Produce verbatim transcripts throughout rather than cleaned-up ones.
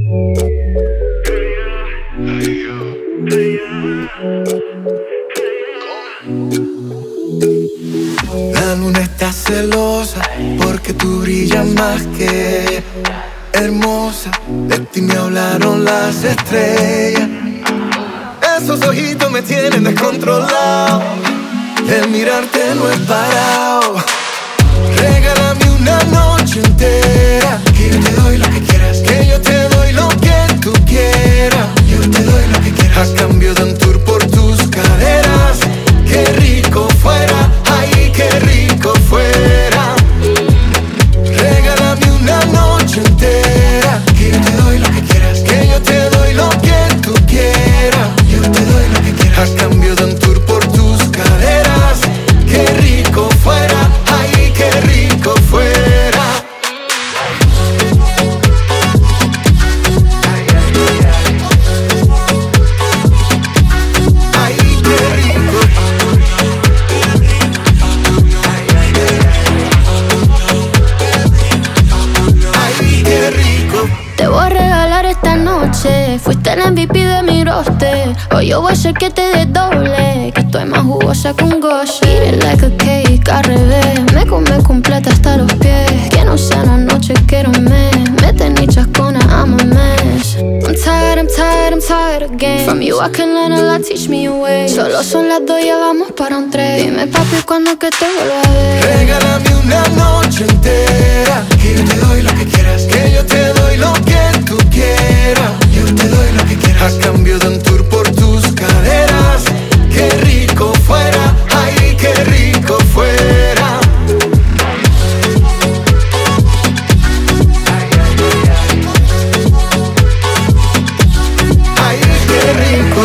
La luna está celosa porque tú brillas más que hermosa. De ti me hablaron las estrellas. Esos ojitos me tienen descontrolado. El mirarte no he parado. Regálame una noche entera, que yo te doy lo que quieras, que yo te doy lo que tú quieras. Yo te doy lo que quieras a cambio de un tour por tus caderas. Qué rico fuera, ay, qué rico fuera. Regálame una noche entera, que yo te doy lo que quieras, que yo te doy lo que tú quieras. Yo te doy lo que quieras a cambio de un tour por tus caderas. Qué rico fuera, ay, qué rico fuera. Ay, qué rico. Ay, qué rico. Te voy a regalar esta noche. Fuiste el M V P de mi roster. Hoy yo voy a hacer que te desdoble, que estoy más jugosa que un gosh. Eat it like a cake, al revés. Me come completa hasta los pies. Que no sea una noche, quiero un mes. Mete ni chascona, I'm a mess. I'm tired, I'm tired, I'm tired again. From you I can learn a lot, teach me a way. Solo son las dos, ya vamos para un tres. Dime papi, ¿cuándo que te vuelva a ver? Regálame una noche entera, que yo te doy lo que quieras, que yo te doy lo que tú quieras. Yo te doy lo que quieras a cambio de un tour por tus caderas. Qué rico fuera, ay, qué rico fuera. Ay, qué rico.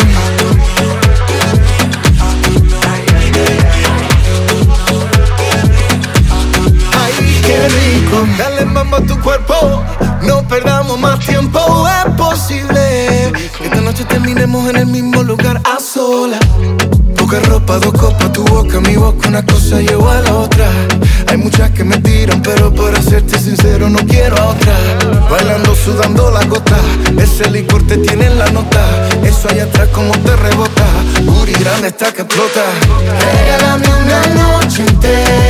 Ay, qué rico. Dale mambo a tu cuerpo, no perdamos más tiempo. Es posible que esta noche terminemos en el mismo lugar a solas. Poca ropa, dos copas, tu boca, mi boca, una cosa lleva a la otra. Hay muchas que me tiran, pero para serte sincero no quiero a otra. Bailando, sudando la gota, ese licor te tiene en la nota. Eso allá atrás como te rebota, booty grande está que explota. Regálame una noche entera,